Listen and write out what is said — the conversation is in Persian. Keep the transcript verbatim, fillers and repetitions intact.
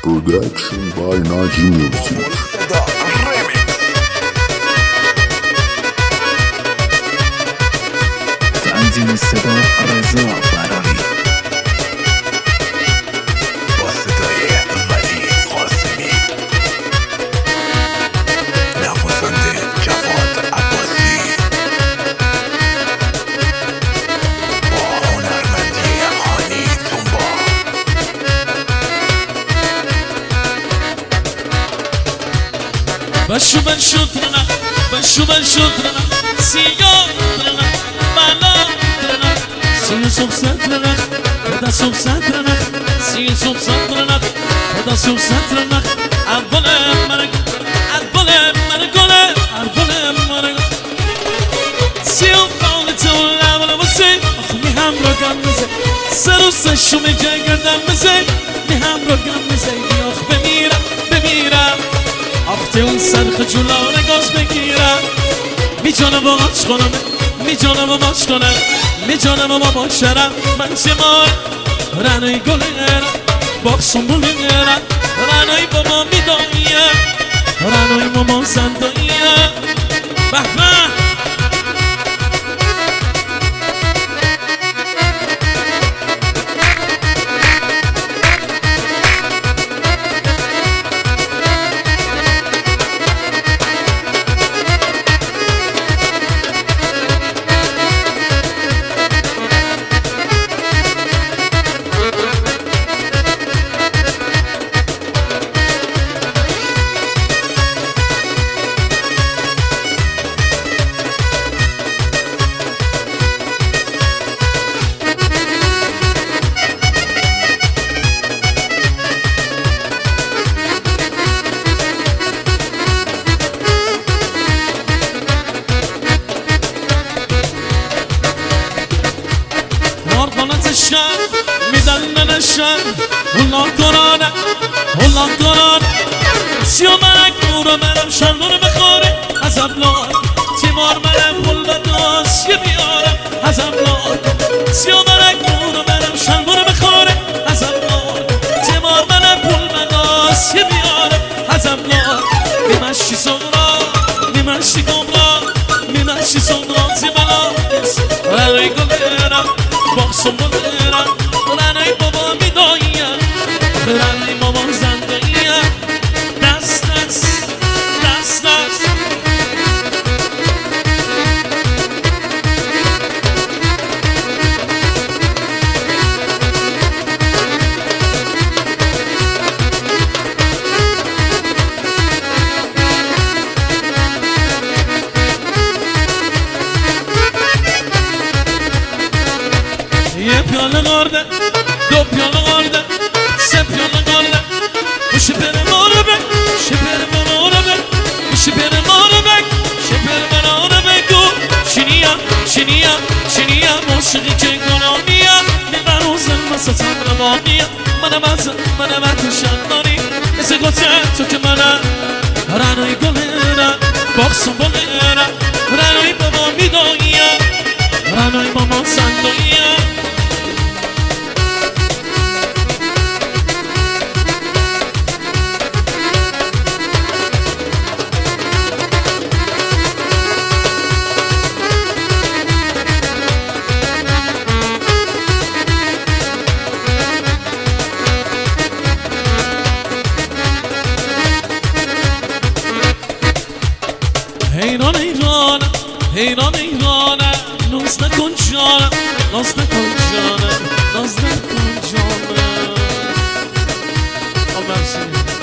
Production by Naji Music. تنظیم صدا رضا براری با صدای ولی قاسمی، نوازنده جواد عباسی، با هنرمندی هانی تومبا. بشو من شدرنا بشو من شدرنا سیاه درنا بالا درنا سیاه صبح سترنا بدا صبح سترنا سیاه صبح سترنا بدا صبح سترنا اول مرگ اول مرگ اول مرگ سیاه قال تو اول واسه می هم رو گم میزه سر و سشو می جگردم میزه می هم رو گم میزه بیاخ بمیرم بمیرم آخته اون سر خجولا نگاز بگیرم می جانم و ماچ کنم می جانم و ماچ کنم می جانم و باشرم من چه مار رنوی گلرم باکسون بلرم رنوی بابا می داییم رنوی ماما زنداییم به به میدن نشن اولا کنانه اولا کنانه سیو مرک نورو مرم شلور بخوره از ابلار تیمار مرم پول بداز یه بیارم از ابلار سیو مرک نورو مرم شلور بخوره از ابلار تیمار مرم پول بداز یه بیارم از ابلار میمشی سورا میمشی گمرا میمشی سورا زیبالا رای گلرم باکسون بلرم رنای بابا می داییم رنای ماما زنداییم دست دست دست دست یه پیاله غارده دو پیاله غارده سه پیاله غارده خوشی پره مارو بک شپر منارو بک خوشی پره مارو بک شپر منارو بگو شنیم شنیم شنیم عاشقی که گناهیم من روزن مساتم روانیم منم از منم از شنانی مثل گوته تو که منم رنوی گلرم باکسون بلرم رنوی بابا میداییم رنوی ماما زنداییم حیران حیرانم حیران حیرانم ناز نکن جانم ناز نکن جانم ناز نکن جانم آه مرسی